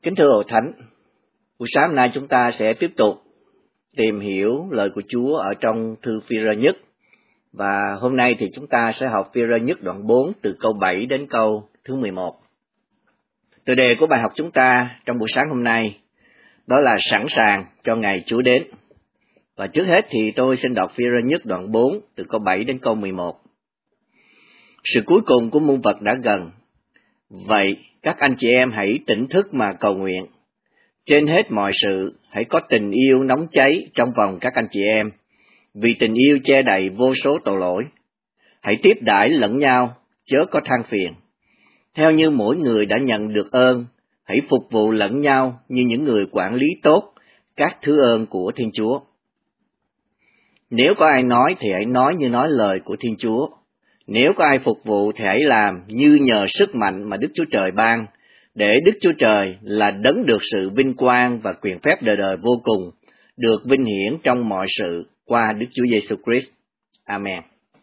Kính thưa Hội Thánh, buổi sáng hôm nay chúng ta sẽ tiếp tục tìm hiểu lời của Chúa ở trong thư Phi-rơ nhất. Và hôm nay thì chúng ta sẽ học Phi-rơ nhất đoạn 4 từ câu 7 đến câu thứ 11. Tựa đề của bài học chúng ta trong buổi sáng hôm nay đó là sẵn sàng cho ngày Chúa đến. Và trước hết thì tôi xin đọc Phi-rơ nhất đoạn 4 từ câu 7 đến câu 11. Sự cuối cùng của muôn vật đã gần. Vậy các anh chị em hãy tỉnh thức mà cầu nguyện. Trên hết mọi sự, hãy có tình yêu nóng cháy trong vòng các anh chị em, vì tình yêu che đậy vô số tội lỗi. Hãy tiếp đãi lẫn nhau, chớ có than phiền. Theo như mỗi người đã nhận được ơn, hãy phục vụ lẫn nhau như những người quản lý tốt các thứ ơn của Thiên Chúa. Nếu có ai nói thì hãy nói như nói lời của Thiên Chúa. Nếu có ai phục vụ thì hãy làm như nhờ sức mạnh mà Đức Chúa Trời ban, để Đức Chúa Trời là đấng được sự vinh quang và quyền phép đời đời vô cùng, được vinh hiển trong mọi sự qua Đức Chúa Giêsu Christ. Amen.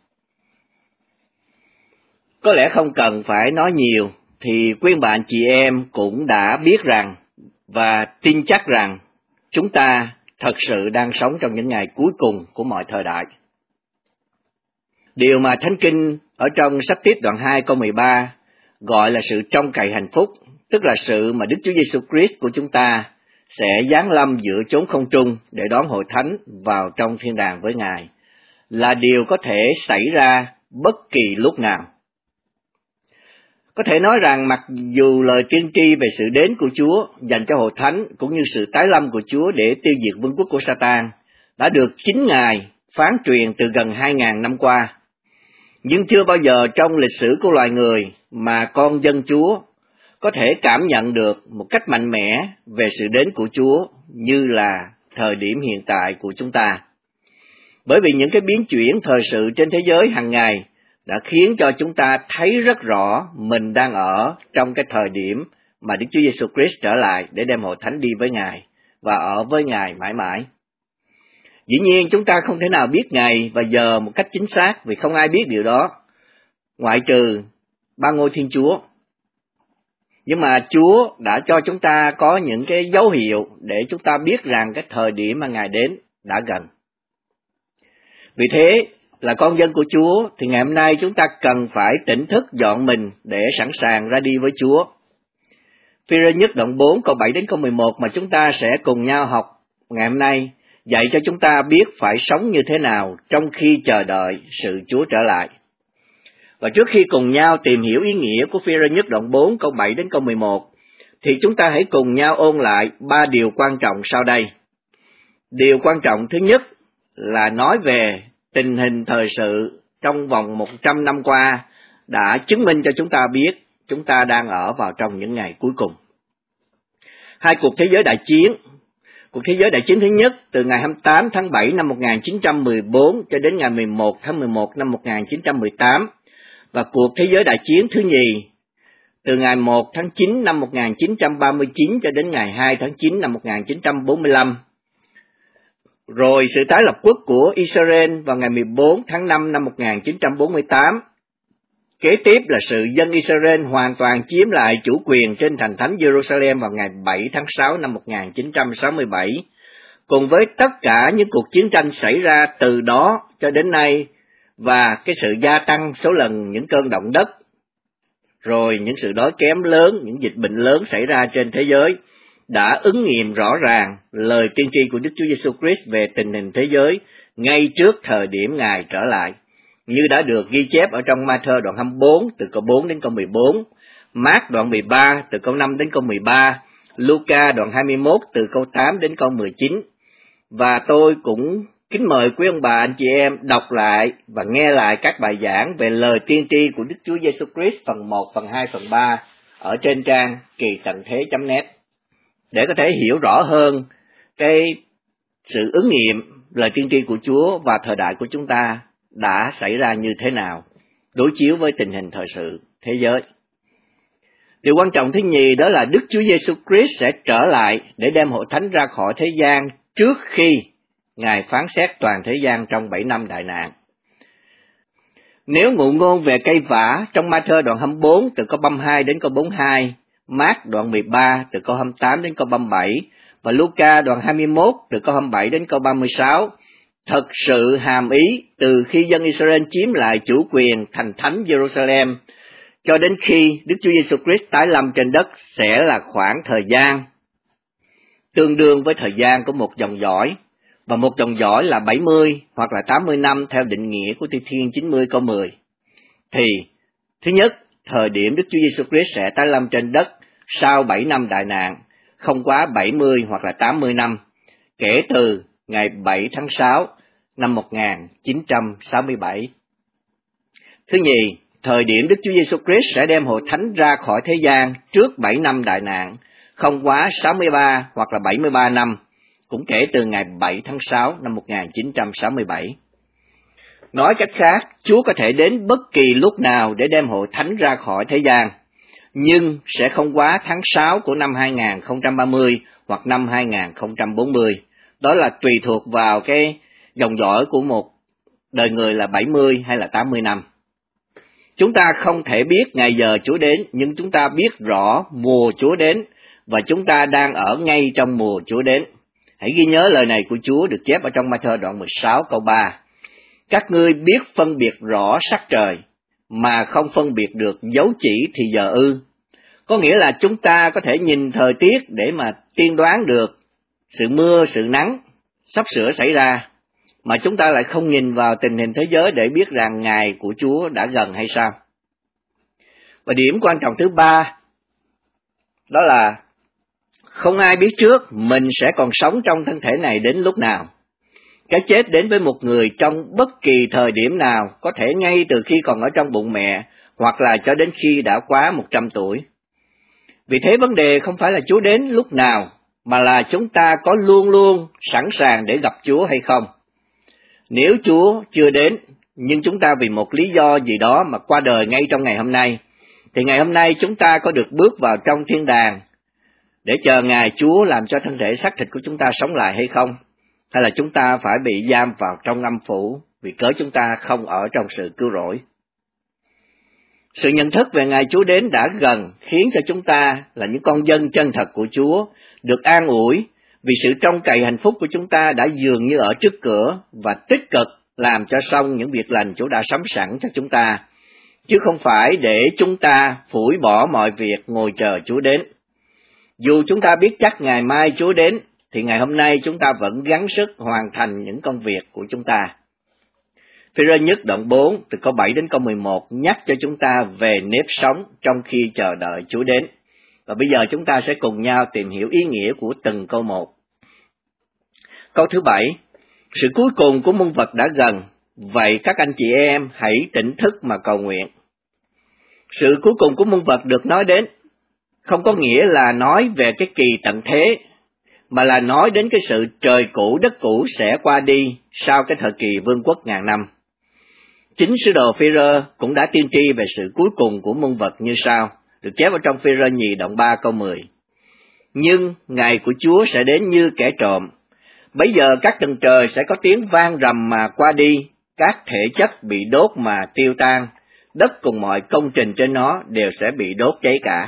Có lẽ không cần phải nói nhiều, thì quý bạn chị em cũng đã biết rằng và tin chắc rằng chúng ta thật sự đang sống trong những ngày cuối cùng của mọi thời đại. Điều mà Thánh Kinh ở trong sách Tiết đoạn 2 câu 13 gọi là sự trông cậy hạnh phúc, tức là sự mà Đức Chúa Giêsu Christ của chúng ta sẽ giáng lâm giữa chốn không trung để đón hội thánh vào trong thiên đàng với Ngài, là điều có thể xảy ra bất kỳ lúc nào. Có thể nói rằng mặc dù lời tiên tri về sự đến của Chúa dành cho hội thánh cũng như sự tái lâm của Chúa để tiêu diệt vương quốc của Satan đã được chính Ngài phán truyền từ gần 2.000 năm qua, nhưng chưa bao giờ trong lịch sử của loài người mà con dân Chúa có thể cảm nhận được một cách mạnh mẽ về sự đến của Chúa như là thời điểm hiện tại của chúng ta. Bởi vì những cái biến chuyển thời sự trên thế giới hàng ngày đã khiến cho chúng ta thấy rất rõ mình đang ở trong cái thời điểm mà Đức Chúa Giêsu Christ trở lại để đem hội thánh đi với Ngài và ở với Ngài mãi mãi. Dĩ nhiên chúng ta không thể nào biết ngày và giờ một cách chính xác vì không ai biết điều đó, ngoại trừ ba ngôi Thiên Chúa. Nhưng mà Chúa đã cho chúng ta có những cái dấu hiệu để chúng ta biết rằng cái thời điểm mà Ngài đến đã gần. Vì thế là con dân của Chúa thì ngày hôm nay chúng ta cần phải tỉnh thức dọn mình để sẵn sàng ra đi với Chúa. Phi-rơ nhất đoạn 4 câu 7 đến câu 11 mà chúng ta sẽ cùng nhau học ngày hôm nay dạy cho chúng ta biết phải sống như thế nào trong khi chờ đợi sự Chúa trở lại. Và trước khi cùng nhau tìm hiểu ý nghĩa của Phi-rơ nhất đoạn 4 câu 7 đến câu 11 thì chúng ta hãy cùng nhau ôn lại 3 điều quan trọng sau đây. Điều quan trọng thứ nhất là nói về tình hình thời sự trong vòng 100 năm qua đã chứng minh cho chúng ta biết chúng ta đang ở vào trong những ngày cuối cùng. Hai cuộc thế giới đại chiến. Cuộc thế giới đại chiến thứ nhất từ ngày 28 tháng 7 năm 1914 cho đến ngày 11 tháng 11 năm 1918 và cuộc thế giới đại chiến thứ nhì từ ngày 1 tháng 9 năm 1939 cho đến ngày 2 tháng 9 năm 1945. Rồi sự tái lập quốc của Israel vào ngày 14 tháng 5 năm 1948. Kế tiếp là sự dân Israel hoàn toàn chiếm lại chủ quyền trên thành thánh Jerusalem vào ngày 7 tháng 6 năm 1967, cùng với tất cả những cuộc chiến tranh xảy ra từ đó cho đến nay và cái sự gia tăng số lần những cơn động đất, rồi những sự đói kém lớn, những dịch bệnh lớn xảy ra trên thế giới đã ứng nghiệm rõ ràng lời tiên tri của Đức Chúa Giêsu Christ về tình hình thế giới ngay trước thời điểm Ngài trở lại, như đã được ghi chép ở trong Ma-thơ đoạn 24 từ câu 4 đến câu 14, Mác đoạn 13 từ câu 5 đến câu 13, Luca đoạn 21 từ câu 8 đến câu 19. Và tôi cũng kính mời quý ông bà anh chị em đọc lại và nghe lại các bài giảng về lời tiên tri của Đức Chúa Giêsu Christ phần 1, phần 2, phần 3 ở trên trang kỳ tận thế.net để có thể hiểu rõ hơn cái sự ứng nghiệm lời tiên tri của Chúa và thời đại của chúng ta đã xảy ra như thế nào, đối chiếu với tình hình thời sự thế giới. Điều quan trọng thứ nhì đó là Đức Chúa Giêsu Christ sẽ trở lại để đem hội thánh ra khỏi thế gian trước khi Ngài phán xét toàn thế gian trong 7 năm đại nạn. Nếu ngụ ngôn về cây vả trong Ma-thơ đoạn 24 từ câu 32 đến câu 42 Mác đoạn 13 từ câu 28 đến câu 37 và Luca đoạn 21 từ câu 27 đến câu 36 thật sự hàm ý từ khi dân Israel chiếm lại chủ quyền thành thánh Jerusalem cho đến khi Đức Chúa Giêsu Christ tái lâm trên đất sẽ là khoảng thời gian tương đương với thời gian của một dòng dõi, và một dòng dõi là 70 hoặc là 80 năm theo định nghĩa của Thi Thiên 90 câu 10. Thì, thứ nhất, thời điểm Đức Chúa Giêsu Christ sẽ tái lâm trên đất sau 7 năm đại nạn, không quá 70 hoặc là 80 năm, kể từ ngày 7 tháng 6 năm 1967. Thứ nhì, thời điểm Đức Chúa Giêsu Christ sẽ đem hội thánh ra khỏi thế gian trước 7 năm đại nạn, không quá 63 hoặc là 73 năm, cũng kể từ ngày 7 tháng 6 năm 1967. Nói cách khác, Chúa có thể đến bất kỳ lúc nào để đem hội thánh ra khỏi thế gian, nhưng sẽ không quá tháng 6 của năm 2030 hoặc năm 2040. Đó là tùy thuộc vào cái dòng dõi của một đời người là 70 hay là 80 năm. Chúng ta không thể biết ngày giờ Chúa đến, nhưng chúng ta biết rõ mùa Chúa đến, và chúng ta đang ở ngay trong mùa Chúa đến. Hãy ghi nhớ lời này của Chúa được chép ở trong Ma-thơ đoạn 16 câu 3. Các ngươi biết phân biệt rõ sắc trời, mà không phân biệt được dấu chỉ thì giờ ư. Có nghĩa là chúng ta có thể nhìn thời tiết để mà tiên đoán được sự mưa, sự nắng sắp sửa xảy ra, mà chúng ta lại không nhìn vào tình hình thế giới để biết rằng ngày của Chúa đã gần hay sao. Và điểm quan trọng thứ ba, đó là không ai biết trước mình sẽ còn sống trong thân thể này đến lúc nào. Cái chết đến với một người trong bất kỳ thời điểm nào, có thể ngay từ khi còn ở trong bụng mẹ, hoặc là cho đến khi đã quá 100 tuổi. Vì thế vấn đề không phải là Chúa đến lúc nào, mà là chúng ta có luôn luôn sẵn sàng để gặp Chúa hay không. Nếu Chúa chưa đến, nhưng chúng ta vì một lý do gì đó mà qua đời ngay trong ngày hôm nay, thì ngày hôm nay chúng ta có được bước vào trong thiên đàng để chờ ngày Chúa làm cho thân thể xác thịt của chúng ta sống lại hay không? Hay là chúng ta phải bị giam vào trong âm phủ vì cớ chúng ta không ở trong sự cứu rỗi? Sự nhận thức về ngày Chúa đến đã gần khiến cho chúng ta là những con dân chân thật của Chúa được an ủi vì sự trông cậy hạnh phúc của chúng ta đã dường như ở trước cửa và tích cực làm cho xong những việc lành Chúa đã sắm sẵn cho chúng ta, chứ không phải để chúng ta phủi bỏ mọi việc ngồi chờ Chúa đến. Dù chúng ta biết chắc ngày mai Chúa đến, thì ngày hôm nay chúng ta vẫn gắng sức hoàn thành những công việc của chúng ta. Phi-rơ nhất đoạn 4 từ câu 7 đến câu 11 nhắc cho chúng ta về nếp sống trong khi chờ đợi Chúa đến. Và bây giờ chúng ta sẽ cùng nhau tìm hiểu ý nghĩa của từng câu một. Câu thứ 7, sự cuối cùng của muôn vật đã gần, vậy các anh chị em hãy tỉnh thức mà cầu nguyện. Sự cuối cùng của muôn vật được nói đến không có nghĩa là nói về cái kỳ tận thế, mà là nói đến cái sự trời cũ đất cũ sẽ qua đi sau cái thời kỳ vương quốc ngàn năm. Chính sứ đồ Phi-rơ cũng đã tiên tri về sự cuối cùng của muôn vật như sau, được chép ở trong Phi-rơ nhì đoạn 3 câu 10. Nhưng ngày của Chúa sẽ đến như kẻ trộm, bấy giờ các tầng trời sẽ có tiếng vang rầm mà qua đi, các thể chất bị đốt mà tiêu tan, đất cùng mọi công trình trên nó đều sẽ bị đốt cháy cả.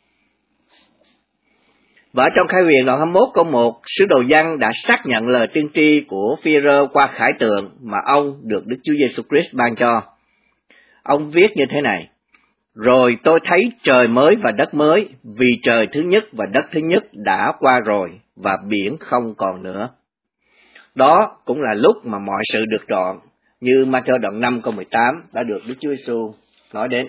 Và trong Khai Huyền đoạn 21 câu 1, sứ đồ Giăng đã xác nhận lời tiên tri của Phi-rơ qua khải tượng mà ông được Đức Chúa Giêsu Christ ban cho. Ông viết như thế này: Rồi tôi thấy trời mới và đất mới, vì trời thứ nhất và đất thứ nhất đã qua rồi, và biển không còn nữa. Đó cũng là lúc mà mọi sự được trọn, như Ma-thơ đoạn 5 câu 18 đã được Đức Chúa Giêsu nói đến.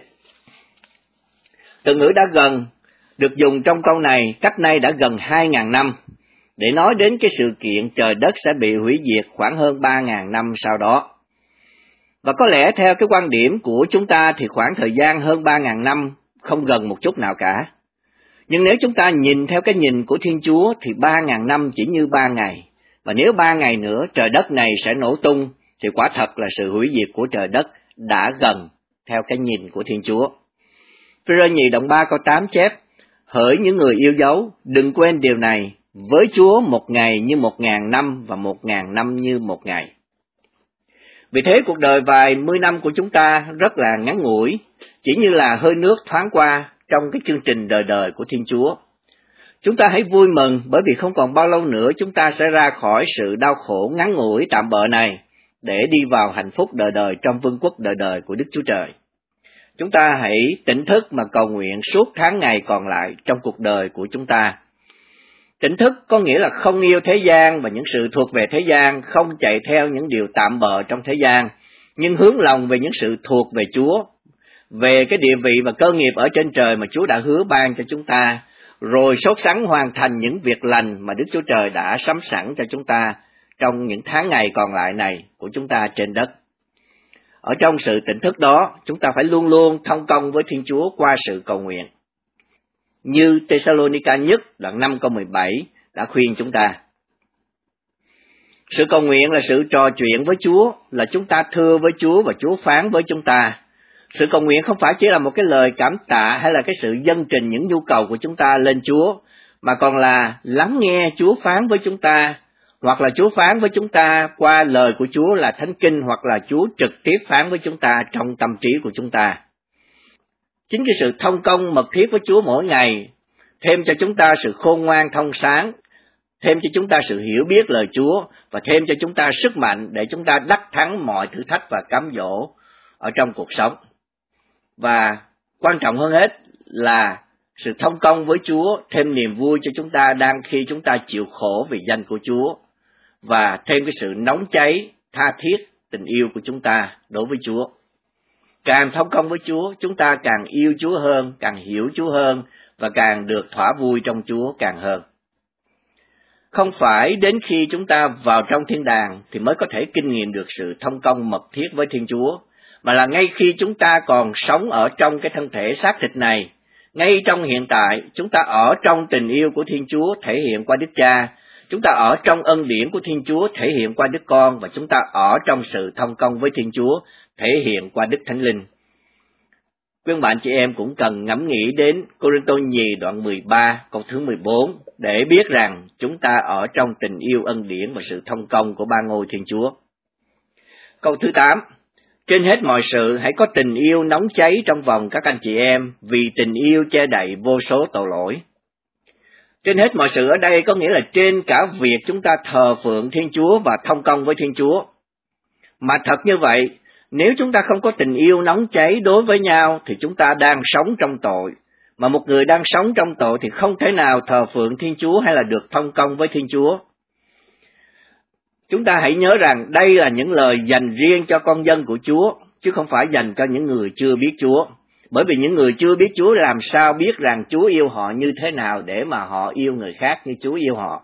Từ ngữ đã gần được dùng trong câu này cách nay đã gần 2.000 năm, để nói đến cái sự kiện trời đất sẽ bị hủy diệt khoảng hơn 3.000 năm sau đó. Và có lẽ theo cái quan điểm của chúng ta thì khoảng thời gian hơn 3.000 năm không gần một chút nào cả. Nhưng nếu chúng ta nhìn theo cái nhìn của Thiên Chúa thì 3.000 năm chỉ như 3 ngày. Và nếu 3 ngày nữa trời đất này sẽ nổ tung thì quả thật là sự hủy diệt của trời đất đã gần theo cái nhìn của Thiên Chúa. Phi-rơ nhì đoạn 3 câu 8 chép: Hỡi những người yêu dấu, đừng quên điều này, với Chúa một ngày như 1.000 năm và 1.000 năm như một ngày. Vì thế cuộc đời vài mươi năm của chúng ta rất là ngắn ngủi, chỉ như là hơi nước thoáng qua trong cái chương trình đời đời của Thiên Chúa. Chúng ta hãy vui mừng bởi vì không còn bao lâu nữa chúng ta sẽ ra khỏi sự đau khổ ngắn ngủi tạm bợ này để đi vào hạnh phúc đời đời trong vương quốc đời đời của Đức Chúa Trời. Chúng ta hãy tỉnh thức mà cầu nguyện suốt tháng ngày còn lại trong cuộc đời của chúng ta. Tỉnh thức có nghĩa là không yêu thế gian và những sự thuộc về thế gian, không chạy theo những điều tạm bợ trong thế gian, nhưng hướng lòng về những sự thuộc về Chúa, về cái địa vị và cơ nghiệp ở trên trời mà Chúa đã hứa ban cho chúng ta, rồi sốt sắng hoàn thành những việc lành mà Đức Chúa Trời đã sắm sẵn cho chúng ta trong những tháng ngày còn lại này của chúng ta trên đất. Ở trong sự tỉnh thức đó, chúng ta phải luôn luôn thông công với Thiên Chúa qua sự cầu nguyện. Như Thessalonica nhất đoạn 5 câu 17 đã khuyên chúng ta. Sự cầu nguyện là sự trò chuyện với Chúa, là chúng ta thưa với Chúa và Chúa phán với chúng ta. Sự cầu nguyện không phải chỉ là một cái lời cảm tạ hay là cái sự dâng trình những nhu cầu của chúng ta lên Chúa, mà còn là lắng nghe Chúa phán với chúng ta, hoặc là Chúa phán với chúng ta qua lời của Chúa là Thánh Kinh, hoặc là Chúa trực tiếp phán với chúng ta trong tâm trí của chúng ta. Chính cái sự thông công mật thiết với Chúa mỗi ngày thêm cho chúng ta sự khôn ngoan thông sáng, thêm cho chúng ta sự hiểu biết lời Chúa và thêm cho chúng ta sức mạnh để chúng ta đắc thắng mọi thử thách và cám dỗ ở trong cuộc sống. Và quan trọng hơn hết là sự thông công với Chúa thêm niềm vui cho chúng ta đang khi chúng ta chịu khổ vì danh của Chúa, và thêm cái sự nóng cháy, tha thiết, tình yêu của chúng ta đối với Chúa. Càng thông công với Chúa, chúng ta càng yêu Chúa hơn, càng hiểu Chúa hơn và càng được thỏa vui trong Chúa càng hơn. Không phải đến khi chúng ta vào trong thiên đàng thì mới có thể kinh nghiệm được sự thông công mật thiết với Thiên Chúa, mà là ngay khi chúng ta còn sống ở trong cái thân thể xác thịt này, ngay trong hiện tại, chúng ta ở trong tình yêu của Thiên Chúa thể hiện qua Đức Cha, chúng ta ở trong ân điển của Thiên Chúa thể hiện qua Đức Con, và chúng ta ở trong sự thông công với Thiên Chúa thể hiện qua Đức Thánh Linh. Quý bạn chị em cũng cần ngẫm nghĩ đến Cô-rinh-tô nhì đoạn 13 câu thứ 14 để biết rằng chúng ta ở trong tình yêu ân điển và sự thông công của ba ngôi Thiên Chúa. Câu thứ 8: trên hết mọi sự hãy có tình yêu nóng cháy trong vòng các anh chị em, vì tình yêu che đậy vô số tội lỗi. Trên hết mọi sự ở đây có nghĩa là trên cả việc chúng ta thờ phượng Thiên Chúa và thông công với Thiên Chúa. Mà thật như vậy, nếu chúng ta không có tình yêu nóng cháy đối với nhau thì chúng ta đang sống trong tội. Mà một người đang sống trong tội thì không thể nào thờ phượng Thiên Chúa hay là được thông công với Thiên Chúa. Chúng ta hãy nhớ rằng đây là những lời dành riêng cho con dân của Chúa, chứ không phải dành cho những người chưa biết Chúa. Bởi vì những người chưa biết Chúa làm sao biết rằng Chúa yêu họ như thế nào để mà họ yêu người khác như Chúa yêu họ.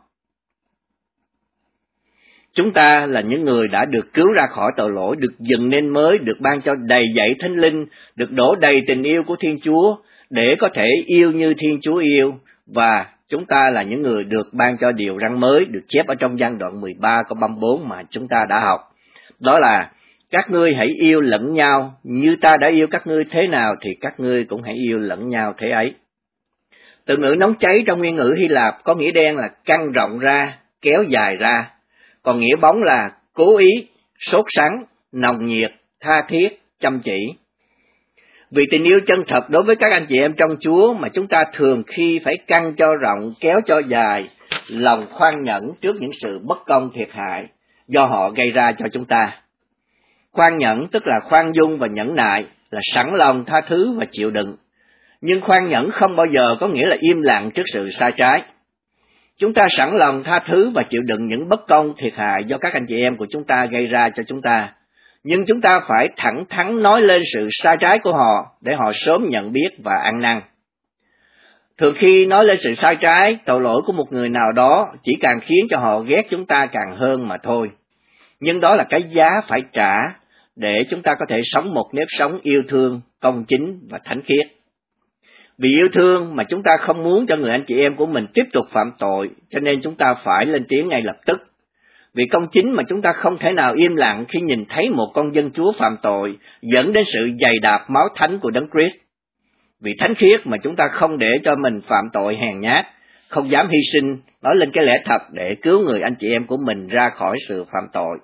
Chúng ta là những người đã được cứu ra khỏi tội lỗi, được dựng nên mới, được ban cho đầy dẫy Thánh Linh, được đổ đầy tình yêu của Thiên Chúa để có thể yêu như Thiên Chúa yêu, và chúng ta là những người được ban cho điều răn mới, được chép ở trong Giăng đoạn 13 câu 34 mà chúng ta đã học. Đó là: các ngươi hãy yêu lẫn nhau, như ta đã yêu các ngươi thế nào thì các ngươi cũng hãy yêu lẫn nhau thế ấy. Từ ngữ nóng cháy trong nguyên ngữ Hy Lạp có nghĩa đen là căng rộng ra, kéo dài ra, còn nghĩa bóng là cố ý, sốt sắng, nồng nhiệt, tha thiết, chăm chỉ. Vì tình yêu chân thật đối với các anh chị em trong Chúa mà chúng ta thường khi phải căng cho rộng, kéo cho dài, lòng khoan nhẫn trước những sự bất công thiệt hại do họ gây ra cho chúng ta. Khoan nhẫn tức là khoan dung và nhẫn nại, là sẵn lòng tha thứ và chịu đựng. Nhưng khoan nhẫn không bao giờ có nghĩa là im lặng trước sự sai trái. Chúng ta sẵn lòng tha thứ và chịu đựng những bất công thiệt hại do các anh chị em của chúng ta gây ra cho chúng ta. Nhưng chúng ta phải thẳng thắn nói lên sự sai trái của họ để họ sớm nhận biết và ăn năn. Thường khi nói lên sự sai trái, tội lỗi của một người nào đó chỉ càng khiến cho họ ghét chúng ta càng hơn mà thôi. Nhưng đó là cái giá phải trả để chúng ta có thể sống một nếp sống yêu thương, công chính và thánh khiết. Vì yêu thương mà chúng ta không muốn cho người anh chị em của mình tiếp tục phạm tội, cho nên chúng ta phải lên tiếng ngay lập tức. Vì công chính mà chúng ta không thể nào im lặng khi nhìn thấy một con dân Chúa phạm tội, dẫn đến sự dày đạp máu thánh của Đấng Christ. Vì thánh khiết mà chúng ta không để cho mình phạm tội hèn nhát, không dám hy sinh, nói lên cái lẽ thật để cứu người anh chị em của mình ra khỏi sự phạm tội.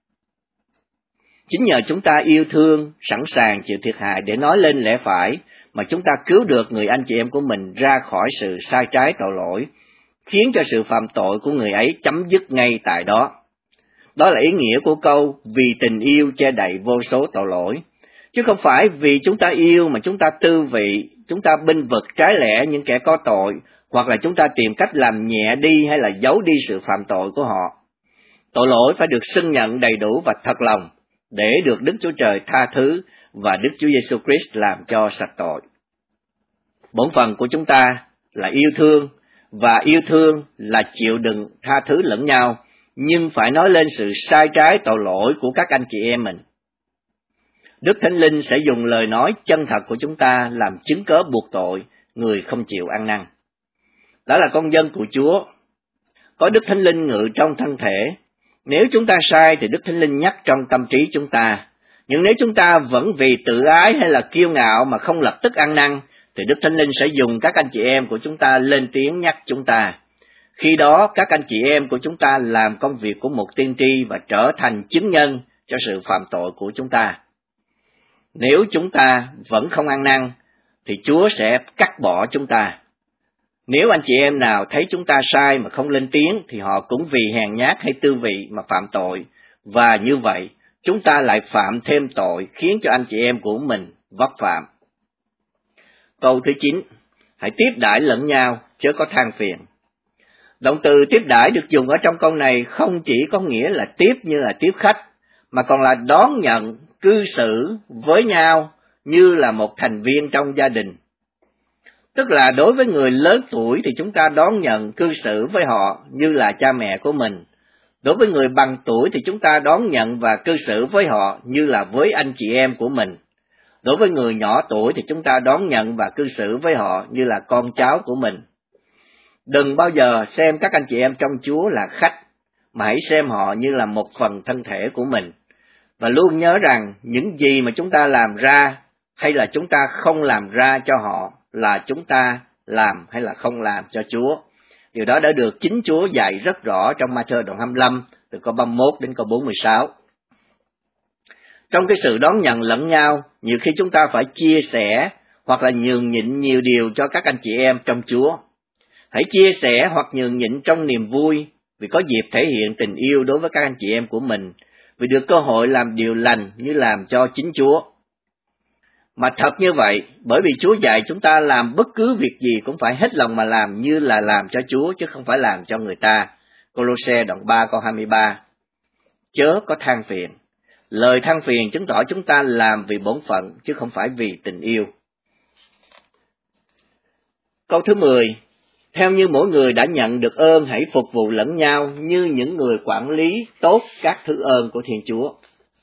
Chính nhờ chúng ta yêu thương, sẵn sàng chịu thiệt hại để nói lên lẽ phải, mà chúng ta cứu được người anh chị em của mình ra khỏi sự sai trái tội lỗi, khiến cho sự phạm tội của người ấy chấm dứt ngay tại đó. Đó là ý nghĩa của câu vì tình yêu che đậy vô số tội lỗi, chứ không phải vì chúng ta yêu mà chúng ta tư vị, chúng ta bênh vực trái lẽ những kẻ có tội, hoặc là chúng ta tìm cách làm nhẹ đi hay là giấu đi sự phạm tội của họ. Tội lỗi phải được xưng nhận đầy đủ và thật lòng để được Đức Chúa Trời tha thứ và Đức Chúa Giêsu Christ làm cho sạch tội. Bổn phận của chúng ta là yêu thương, và yêu thương là chịu đựng tha thứ lẫn nhau, nhưng phải nói lên sự sai trái tội lỗi của các anh chị em mình. Đức Thánh Linh sẽ dùng lời nói chân thật của chúng ta làm chứng cớ buộc tội người không chịu ăn năn. Đó là con dân của Chúa, có Đức Thánh Linh ngự trong thân thể. Nếu chúng ta sai thì Đức Thánh Linh nhắc trong tâm trí chúng ta. Nhưng nếu chúng ta vẫn vì tự ái hay là kiêu ngạo mà không lập tức ăn năn, thì Đức Thánh Linh sẽ dùng các anh chị em của chúng ta lên tiếng nhắc chúng ta. Khi đó, các anh chị em của chúng ta làm công việc của một tiên tri và trở thành chứng nhân cho sự phạm tội của chúng ta. Nếu chúng ta vẫn không ăn năn, thì Chúa sẽ cắt bỏ chúng ta. Nếu anh chị em nào thấy chúng ta sai mà không lên tiếng, thì họ cũng vì hèn nhát hay tư vị mà phạm tội, và như vậy, chúng ta lại phạm thêm tội, khiến cho anh chị em của mình vấp phạm. Câu thứ 9, hãy tiếp đãi lẫn nhau, chớ có than phiền. Động từ tiếp đãi được dùng ở trong câu này không chỉ có nghĩa là tiếp như là tiếp khách, mà còn là đón nhận, cư xử với nhau như là một thành viên trong gia đình. Tức là đối với người lớn tuổi thì chúng ta đón nhận, cư xử với họ như là cha mẹ của mình. Đối với người bằng tuổi thì chúng ta đón nhận và cư xử với họ như là với anh chị em của mình. Đối với người nhỏ tuổi thì chúng ta đón nhận và cư xử với họ như là con cháu của mình. Đừng bao giờ xem các anh chị em trong Chúa là khách, mà hãy xem họ như là một phần thân thể của mình. Và luôn nhớ rằng những gì mà chúng ta làm ra hay là chúng ta không làm ra cho họ là chúng ta làm hay là không làm cho Chúa. Điều đó đã được chính Chúa dạy rất rõ trong Ma-thơ đoạn 25, từ câu 31 đến câu 46. Trong cái sự đón nhận lẫn nhau, nhiều khi chúng ta phải chia sẻ hoặc là nhường nhịn nhiều điều cho các anh chị em trong Chúa. Hãy chia sẻ hoặc nhường nhịn trong niềm vui, vì có dịp thể hiện tình yêu đối với các anh chị em của mình, vì được cơ hội làm điều lành như làm cho chính Chúa. Mà thật như vậy, bởi vì Chúa dạy chúng ta làm bất cứ việc gì cũng phải hết lòng mà làm như là làm cho Chúa, chứ không phải làm cho người ta. Cô-lô-se đoạn 3 câu 23. Chớ có than phiền. Lời than phiền chứng tỏ chúng ta làm vì bổn phận, chứ không phải vì tình yêu. Câu thứ 10. Theo như mỗi người đã nhận được ơn, hãy phục vụ lẫn nhau như những người quản lý tốt các thứ ơn của Thiên Chúa.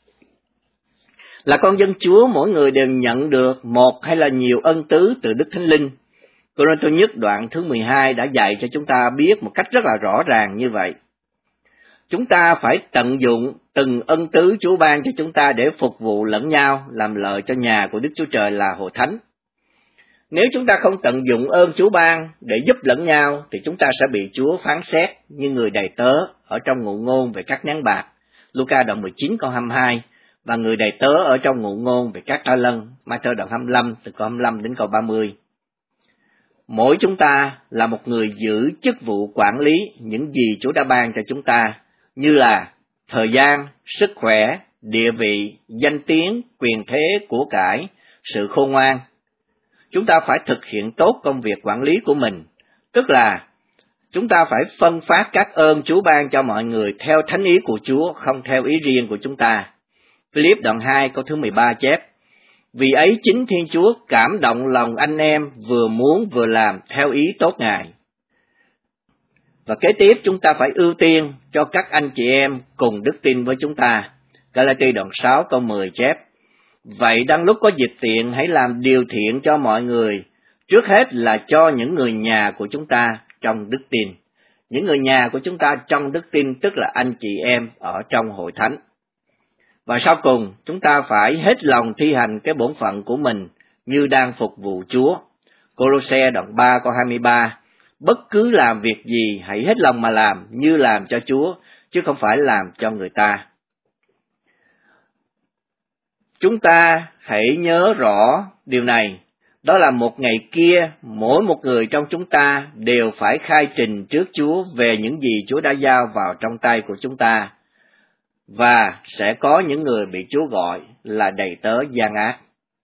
Là con dân Chúa, mỗi người đều nhận được một hay là nhiều ân tứ từ Đức Thánh Linh. Cô-rinh-tô nhất đoạn thứ 12 đã dạy cho chúng ta biết một cách rất là rõ ràng như vậy. Chúng ta phải tận dụng từng ân tứ Chúa ban cho chúng ta để phục vụ lẫn nhau, làm lợi cho nhà của Đức Chúa Trời là Hội Thánh. Nếu chúng ta không tận dụng ơn Chúa ban để giúp lẫn nhau, thì chúng ta sẽ bị Chúa phán xét như người đầy tớ ở trong ngụ ngôn về các nén bạc, Luca đoạn 19 câu 22, và người đầy tớ ở trong ngụ ngôn về các ta lân, Ma-thơ đoạn 25 từ câu 25 đến câu 30. Mỗi chúng ta là một người giữ chức vụ quản lý những gì Chúa đã ban cho chúng ta, như là thời gian, sức khỏe, địa vị, danh tiếng, quyền thế, của cải, sự khôn ngoan. Chúng ta phải thực hiện tốt công việc quản lý của mình, tức là chúng ta phải phân phát các ơn Chúa ban cho mọi người theo thánh ý của Chúa, không theo ý riêng của chúng ta. Philip đoạn 2 câu thứ 13 chép, vì ấy chính Thiên Chúa cảm động lòng anh em vừa muốn vừa làm theo ý tốt Ngài. Và kế tiếp chúng ta phải ưu tiên cho các anh chị em cùng đức tin với chúng ta. Galatia đoạn 6 câu 10 chép, vậy đang lúc có dịp tiện hãy làm điều thiện cho mọi người, trước hết là cho những người nhà của chúng ta trong đức tin. Những người nhà của chúng ta trong đức tin tức là anh chị em ở trong hội thánh. Và sau cùng, chúng ta phải hết lòng thi hành cái bổn phận của mình như đang phục vụ Chúa. Cô-lô-se đoạn 3 câu 23, bất cứ làm việc gì hãy hết lòng mà làm như làm cho Chúa, chứ không phải làm cho người ta. Chúng ta hãy nhớ rõ điều này, Đó là một ngày kia, mỗi một người trong chúng ta đều phải khai trình trước Chúa về những gì Chúa đã giao vào trong tay của chúng ta. Và sẽ có những người bị Chúa gọi là đầy tớ gian ác.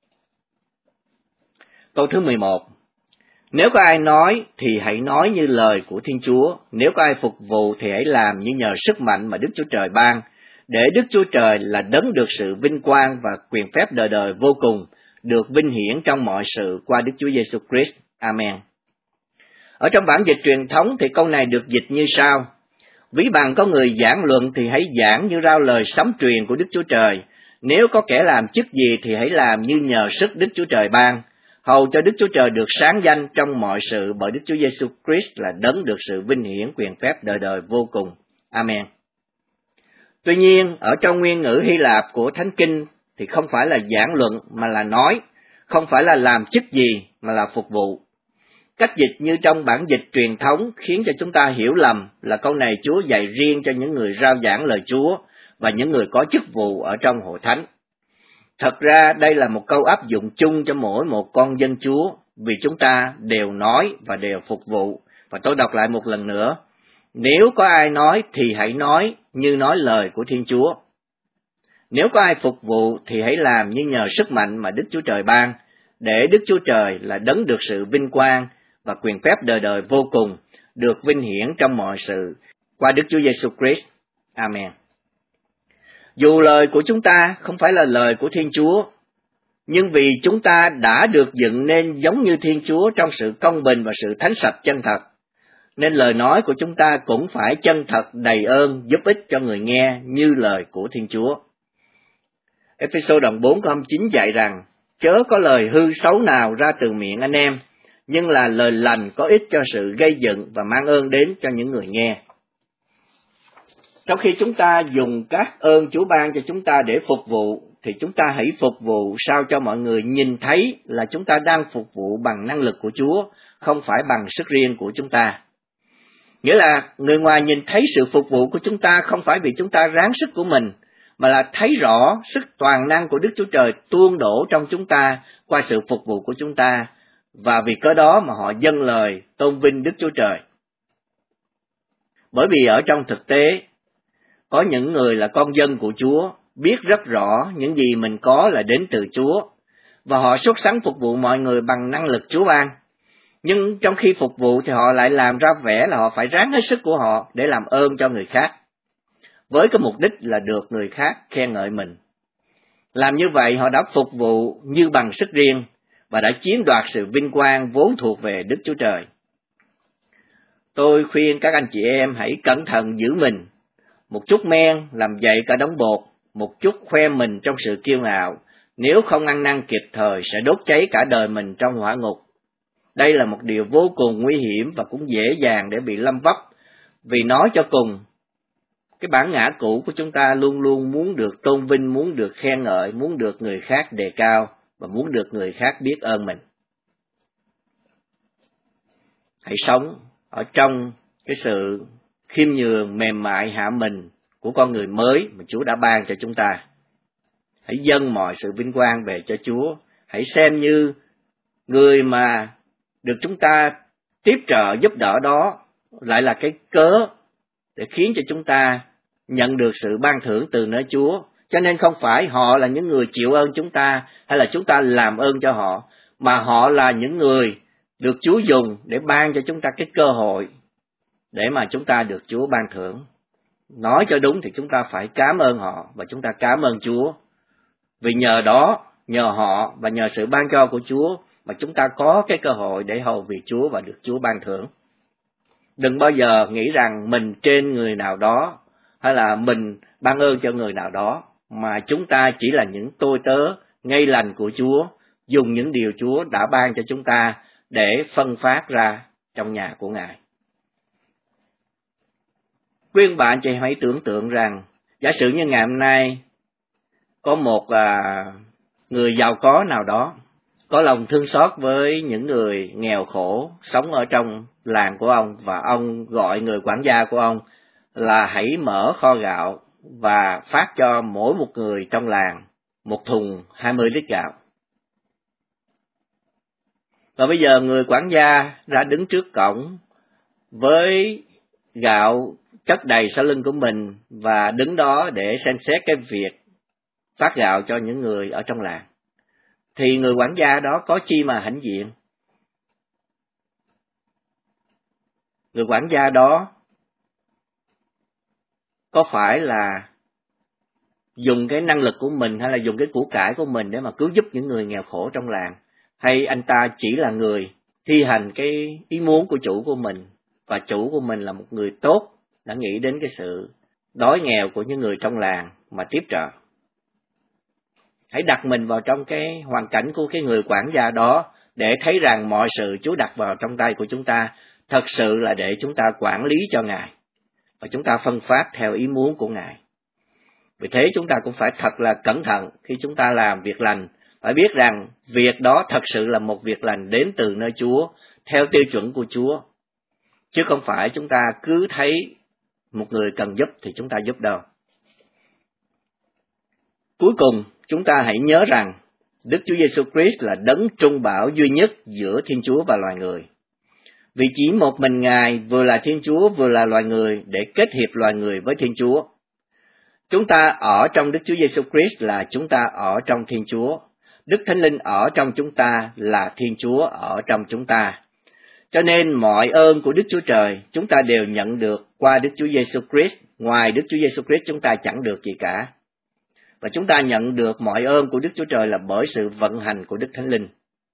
Câu thứ 11. Nếu có ai nói thì hãy nói như lời của Thiên Chúa, nếu có ai phục vụ thì hãy làm như nhờ sức mạnh mà Đức Chúa Trời ban, để Đức Chúa Trời là đấng được sự vinh quang và quyền phép đời đời vô cùng, được vinh hiển trong mọi sự qua Đức Chúa Giêsu Christ. Amen. Ở trong bản dịch truyền thống thì câu này được dịch như sau: Ví bằng có người giảng luận thì hãy giảng như rao lời sấm truyền của Đức Chúa Trời. Nếu có kẻ làm chức gì thì hãy làm như nhờ sức Đức Chúa Trời ban, hầu cho Đức Chúa Trời được sáng danh trong mọi sự bởi Đức Chúa Giêsu Christ là đấng được sự vinh hiển quyền phép đời đời vô cùng. Amen. Tuy nhiên, ở trong nguyên ngữ Hy Lạp của Thánh Kinh thì không phải là giảng luận mà là nói, không phải là làm chức gì mà là phục vụ. Cách dịch như trong bản dịch truyền thống khiến cho chúng ta hiểu lầm là câu này Chúa dạy riêng cho những người rao giảng lời Chúa và những người có chức vụ ở trong hội thánh. Thật ra đây là một câu áp dụng chung cho mỗi một con dân Chúa, vì chúng ta đều nói và đều phục vụ. Và tôi đọc lại một lần nữa: Nếu có ai nói thì hãy nói như nói lời của Thiên Chúa. Nếu có ai phục vụ thì hãy làm như nhờ sức mạnh mà Đức Chúa Trời ban, để Đức Chúa Trời là đấng được sự vinh quang và quyền phép đời đời vô cùng, được vinh hiển trong mọi sự qua Đức Chúa Giêsu Christ. Amen. Dù lời của chúng ta không phải là lời của Thiên Chúa, nhưng vì chúng ta đã được dựng nên giống như Thiên Chúa trong sự công bình và sự thánh sạch chân thật, nên lời nói của chúng ta cũng phải chân thật, đầy ơn, giúp ích cho người nghe như lời của Thiên Chúa. Ê-phê-sô đoạn 4 câu 9 dạy rằng: Chớ có lời hư xấu nào ra từ miệng anh em, nhưng là lời lành có ích cho sự gây dựng và mang ơn đến cho những người nghe. Trong khi chúng ta dùng các ơn Chúa ban cho chúng ta để phục vụ, thì chúng ta hãy phục vụ sao cho mọi người nhìn thấy là chúng ta đang phục vụ bằng năng lực của Chúa, không phải bằng sức riêng của chúng ta. Nghĩa là người ngoài nhìn thấy sự phục vụ của chúng ta không phải vì chúng ta ráng sức của mình, mà là thấy rõ sức toàn năng của Đức Chúa Trời tuôn đổ trong chúng ta qua sự phục vụ của chúng ta, và vì cớ đó mà họ dâng lời tôn vinh Đức Chúa Trời. Bởi vì ở trong thực tế, có những người là con dân của Chúa, biết rất rõ những gì mình có là đến từ Chúa, và họ xuất sắng phục vụ mọi người bằng năng lực Chúa ban. Nhưng trong khi phục vụ thì họ lại làm ra vẻ là họ phải ráng hết sức của họ để làm ơn cho người khác, với cái mục đích là được người khác khen ngợi mình. Làm như vậy họ đã phục vụ như bằng sức riêng và đã chiếm đoạt sự vinh quang vốn thuộc về Đức Chúa Trời. Tôi khuyên các anh chị em hãy cẩn thận giữ mình. Một chút men làm dậy cả đống bột, một chút khoe mình trong sự kiêu ngạo, nếu không ăn năn kịp thời sẽ đốt cháy cả đời mình trong hỏa ngục. Đây là một điều vô cùng nguy hiểm và cũng dễ dàng để bị lâm vấp, vì nói cho cùng, cái bản ngã cũ của chúng ta luôn luôn muốn được tôn vinh, muốn được khen ngợi, muốn được người khác đề cao và muốn được người khác biết ơn mình. Hãy sống ở trong cái sự khiêm nhường, mềm mại, hạ mình của con người mới mà Chúa đã ban cho chúng ta. Hãy dâng mọi sự vinh quang về cho Chúa. Hãy xem như người mà được chúng ta tiếp trợ giúp đỡ đó lại là cái cớ để khiến cho chúng ta nhận được sự ban thưởng từ nơi Chúa. Cho nên không phải họ là những người chịu ơn chúng ta hay là chúng ta làm ơn cho họ, mà họ là những người được Chúa dùng để ban cho chúng ta cái cơ hội để mà chúng ta được Chúa ban thưởng. Nói cho đúng thì chúng ta phải cảm ơn họ và chúng ta cảm ơn Chúa. Vì nhờ đó, nhờ họ và nhờ sự ban cho của Chúa mà chúng ta có cái cơ hội để hầu việc Chúa và được Chúa ban thưởng. Đừng bao giờ nghĩ rằng mình trên người nào đó hay là mình ban ơn cho người nào đó, mà chúng ta chỉ là những tôi tớ ngay lành của Chúa, dùng những điều Chúa đã ban cho chúng ta để phân phát ra trong nhà của Ngài. Khuyên bạn chị hãy tưởng tượng rằng, giả sử như ngày hôm nay có một người giàu có nào đó có lòng thương xót với những người nghèo khổ sống ở trong làng của ông, và ông gọi người quản gia của ông là hãy mở kho gạo và phát cho mỗi một người trong làng một thùng 20 lít gạo. Và bây giờ người quản gia ra đứng trước cổng với gạo chất đầy sau lưng của mình và đứng đó để xem xét cái việc phát gạo cho những người ở trong làng. Thì người quản gia đó có chi mà hãnh diện? Người quản gia đó có phải là dùng cái năng lực của mình hay là dùng cái của cải của mình để mà cứu giúp những người nghèo khổ trong làng? Hay anh ta chỉ là người thi hành cái ý muốn của chủ của mình, và chủ của mình là một người tốt, đã nghĩ đến cái sự đói nghèo của những người trong làng mà tiếp trợ? Hãy đặt mình vào trong cái hoàn cảnh của cái người quản gia đó để thấy rằng mọi sự Chúa đặt vào trong tay của chúng ta thật sự là để chúng ta quản lý cho Ngài và chúng ta phân phát theo ý muốn của Ngài. Vì thế chúng ta cũng phải thật là cẩn thận khi chúng ta làm việc lành, phải biết rằng việc đó thật sự là một việc lành đến từ nơi Chúa, theo tiêu chuẩn của Chúa, chứ không phải chúng ta cứ thấy một người cần giúp thì chúng ta giúp đâu. Cuối cùng, chúng ta hãy nhớ rằng Đức Chúa Giêsu Christ là đấng trung bảo duy nhất giữa Thiên Chúa và loài người. Vì chỉ một mình Ngài vừa là Thiên Chúa vừa là loài người để kết hiệp loài người với Thiên Chúa. Chúng ta ở trong Đức Chúa Giêsu Christ là chúng ta ở trong Thiên Chúa. Đức Thánh Linh ở trong chúng ta là Thiên Chúa ở trong chúng ta. Cho nên mọi ơn của Đức Chúa Trời chúng ta đều nhận được qua Đức Chúa Giêsu Christ. Ngoài Đức Chúa Giêsu Christ chúng ta chẳng được gì cả. Và chúng ta nhận được mọi ơn của Đức Chúa Trời là bởi sự vận hành của Đức Thánh Linh.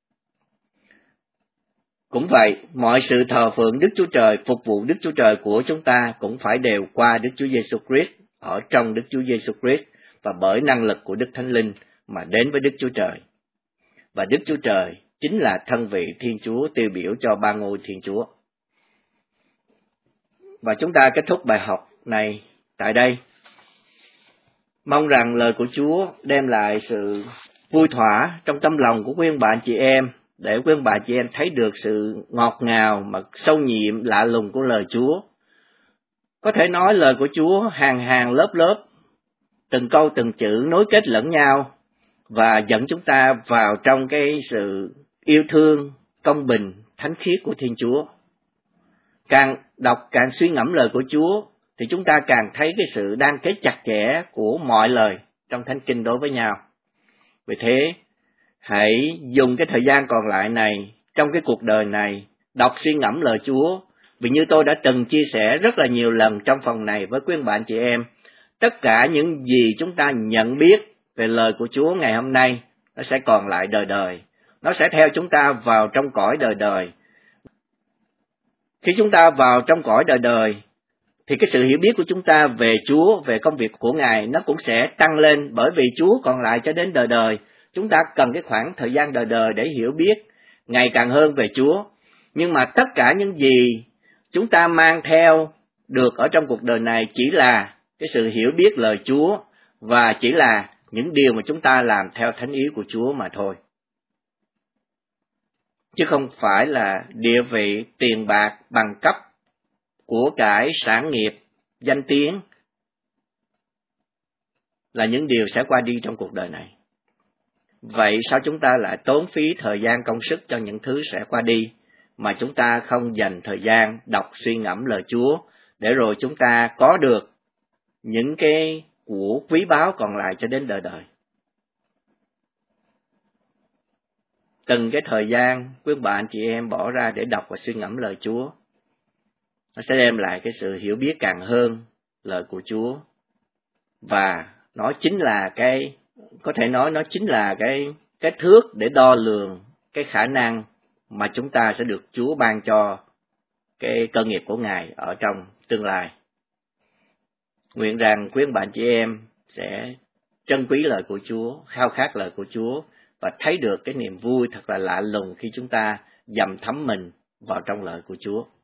Cũng vậy, mọi sự thờ phượng Đức Chúa Trời, phục vụ Đức Chúa Trời của chúng ta cũng phải đều qua Đức Chúa Giêsu Christ, ở trong Đức Chúa Giêsu Christ và bởi năng lực của Đức Thánh Linh mà đến với Đức Chúa Trời. Và Đức Chúa Trời chính là thân vị Thiên Chúa tiêu biểu cho ba ngôi Thiên Chúa. Và chúng ta kết thúc bài học này tại đây. Mong rằng lời của Chúa đem lại sự vui thỏa trong tâm lòng của quý ông bà anh chị em, để quý ông bà chị em thấy được sự ngọt ngào mà sâu nhiệm lạ lùng của lời Chúa. Có thể nói lời của Chúa hàng hàng lớp lớp, từng câu từng chữ nối kết lẫn nhau và dẫn chúng ta vào trong cái sự yêu thương, công bình, thánh khiết của Thiên Chúa. Càng đọc càng suy ngẫm lời của Chúa thì chúng ta càng thấy cái sự đan kết chặt chẽ của mọi lời trong Thánh Kinh đối với nhau. Vì thế, hãy dùng cái thời gian còn lại này, trong cái cuộc đời này, đọc suy ngẫm lời Chúa. Vì như tôi đã từng chia sẻ rất là nhiều lần trong phần này với quý bạn chị em, tất cả những gì chúng ta nhận biết về lời của Chúa ngày hôm nay, nó sẽ còn lại đời đời. Nó sẽ theo chúng ta vào trong cõi đời đời. Khi chúng ta vào trong cõi đời đời, thì cái sự hiểu biết của chúng ta về Chúa, về công việc của Ngài, nó cũng sẽ tăng lên, bởi vì Chúa còn lại cho đến đời đời. Chúng ta cần cái khoảng thời gian đời đời để hiểu biết ngày càng hơn về Chúa. Nhưng mà tất cả những gì chúng ta mang theo được ở trong cuộc đời này chỉ là cái sự hiểu biết lời Chúa, và chỉ là những điều mà chúng ta làm theo thánh ý của Chúa mà thôi. Chứ không phải là địa vị, tiền bạc, bằng cấp, của cải, sản nghiệp, danh tiếng là những điều sẽ qua đi trong cuộc đời này. Vậy sao chúng ta lại tốn phí thời gian công sức cho những thứ sẽ qua đi, mà chúng ta không dành thời gian đọc suy ngẫm lời Chúa, để rồi chúng ta có được những cái của quý báu còn lại cho đến đời đời? Từng cái thời gian quý bạn chị em bỏ ra để đọc và suy ngẫm lời Chúa, nó sẽ đem lại cái sự hiểu biết càng hơn lời của Chúa. Và nó chính là có thể nói nó chính là cái thước để đo lường cái khả năng mà chúng ta sẽ được Chúa ban cho cái cơ nghiệp của Ngài ở trong tương lai. Nguyện rằng quý bạn chị em sẽ trân quý lời của Chúa, khao khát lời của Chúa, và thấy được cái niềm vui thật là lạ lùng khi chúng ta dầm thấm mình vào trong lời của Chúa.